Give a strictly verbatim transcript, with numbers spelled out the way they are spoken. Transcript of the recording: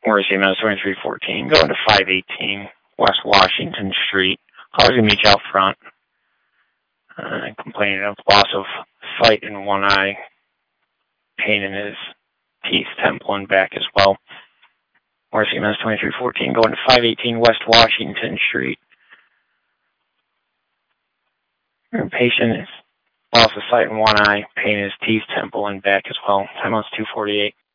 Or C M S twenty-three fourteen, going to five eighteen West Washington Street. Calling to meet you out front. Uh, complaining of loss of sight in one eye, pain in his teeth, temple, and back as well. Or C M S twenty-three fourteen, going to five eighteen West Washington Street. Your patient is loss of sight in one eye, pain in his teeth, temple, and back as well. Time was two forty-eight.